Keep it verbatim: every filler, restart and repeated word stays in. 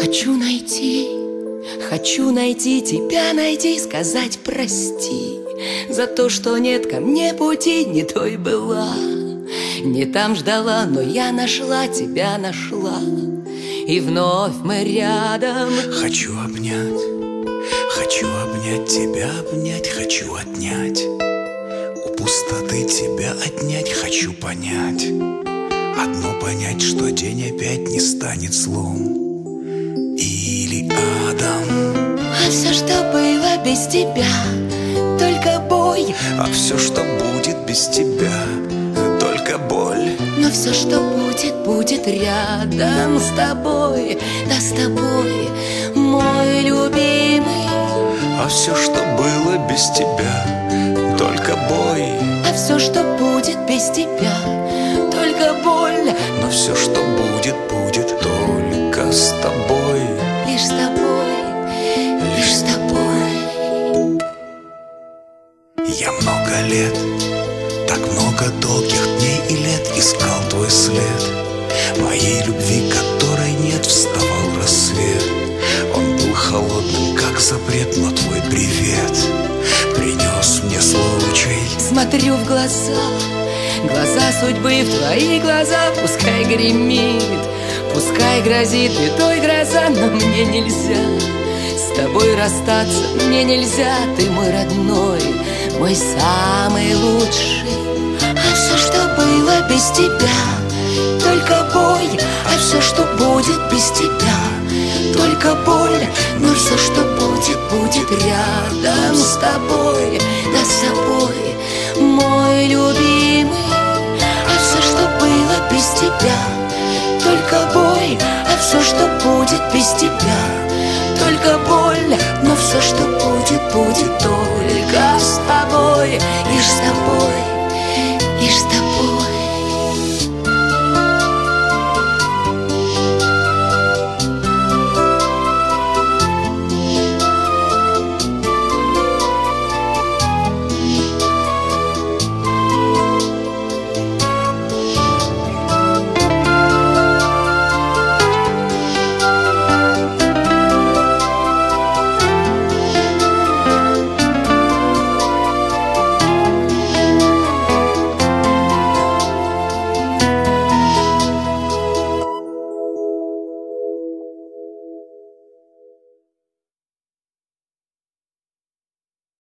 Хочу найти, хочу найти тебя, найти, сказать прости за то, что нет ко мне пути, не той была, не там ждала, но я нашла, тебя нашла, и вновь мы рядом. Хочу обнять, хочу обнять тебя, обнять, хочу отнять у пустоты тебя отнять, хочу понять. Одно понять, что день опять не станет злом или адом. А все, что было без тебя, только бой. А все, что будет без тебя, только боль. Но все, что будет, будет рядом с тобой, да с тобой, мой любимый. А все, что было без тебя, только бой. А все, что будет без тебя, только боль. Но все, что будет, будет только с тобой. Лишь с тобой, лишь с тобой. Я много лет, так много долгих дней и лет искал твой след. Моей любви, которой нет, вставал рассвет. Он был холодным, как запрет, но твой привет принес мне случай. Смотрю в глаза, глаза судьбы, в твои глаза. Пускай гремит, пускай грозит бедой гроза, но мне нельзя с тобой расстаться, мне нельзя. Ты мой родной, мой самый лучший. А все, что было без тебя, только бой. А все, что будет без тебя, только боль. Но все, что будет, будет рядом с тобой, да с тобой, мой любимый. А все, что было без тебя, только бой. А все, что будет без тебя, только боль. Но все, что будет, будет то